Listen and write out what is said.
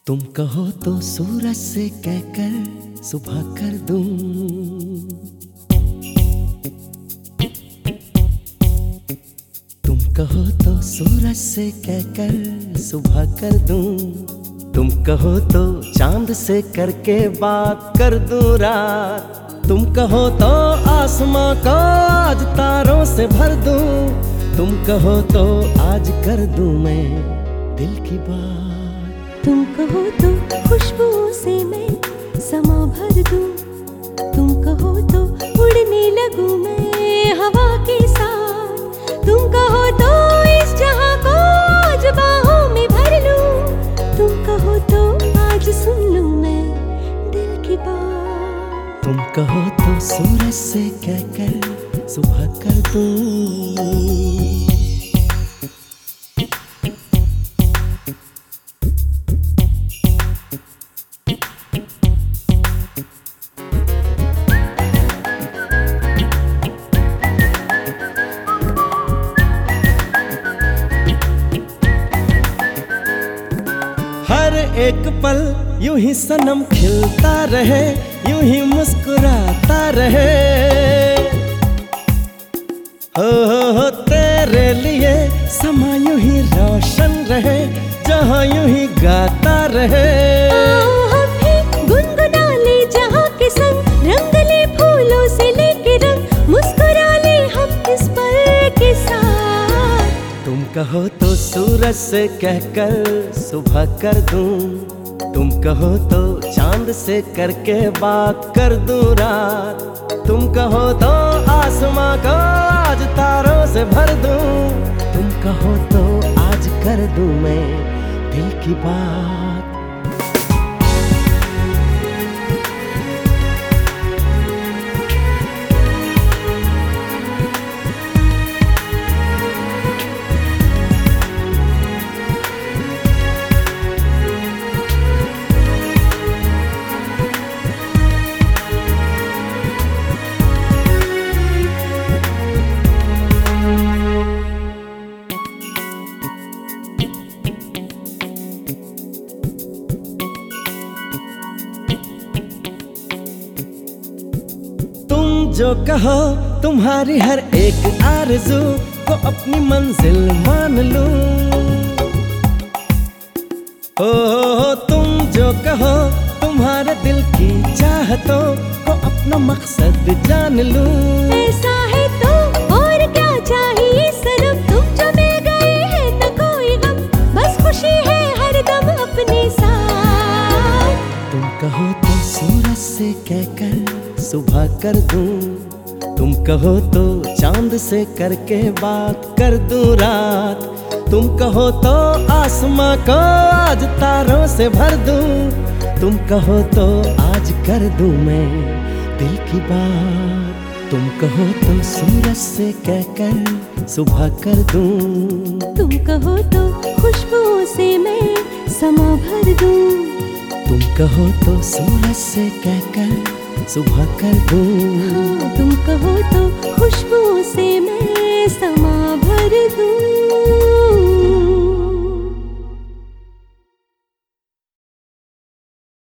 तुम कहो तो सूरज से कहकर सुबह कर दूं। तुम कहो तो सूरज से कहकर सुबह कर दूं। तुम कहो तो चांद से करके बात कर दूं रात। तुम कहो तो आसमां को आज तारों से भर दूं। तुम कहो तो आज कर दूं मैं दिल की बात। तुम कहो तो खुशबुओं से मैं समा भर दूं। तुम कहो तो उड़ने लगूं मैं हवा के साथ। तुम कहो तो इस जहां को आज बाहों में भर लूं। तुम कहो तो आज सुन लूं मैं दिल की बात। तुम कहो तो सूरज से कहकर सुबह कर दूं। हर एक पल यूं ही सनम खिलता रहे, यूं ही मुस्कुराता रहे। हो तेरे लिए समा यूं ही रोशन रहे, जहां यूं ही गाता रहे। हम भी गुनगुना ले जहां के संग, रंग ले फूलों से लेके रंग, मुस्कुरा ले हम इस पल के साथ। तुम कहो तो सूरज से कहकर सुबह कर दूं। तुम कहो तो चांद से करके बात कर दूं रात। तुम कहो तो आसमां को आज तारों से भर दूं। तुम कहो तो आज कर दूं मैं दिल की बात। जो कहो तुम्हारी हर एक आरज़ू को अपनी मंजिल मान लूं। हो तुम जो कहो तुम्हारे दिल की चाहतों को अपना मकसद जान लूं। ऐसा है तो और क्या चाहिए सनम, तुम जो मिल गए हैं न कोई गम, बस खुशी है हर दम अपने साथ। तुम कहो तो सूरज से कहकर सुबह कर दूं। तुम कहो तो चांद से करके बात कर दूं रात। तुम कहो तो आसमां को आज तारों से भर दूं। तुम कहो तो आज कर दूं मैं दिल की बात। तुम कहो तो सूरज से कहकर सुबह कर दूं। तुम कहो तो खुशबुओं से मैं समा भर दूं। तुम कहो तो सूरज से कहकर सुबह कर दूं।